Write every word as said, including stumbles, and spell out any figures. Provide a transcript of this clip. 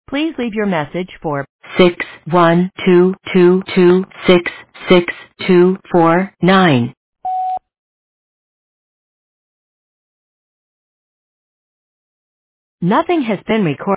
Please leave your message for six one two two two six six two four nine. Nothing has been recorded.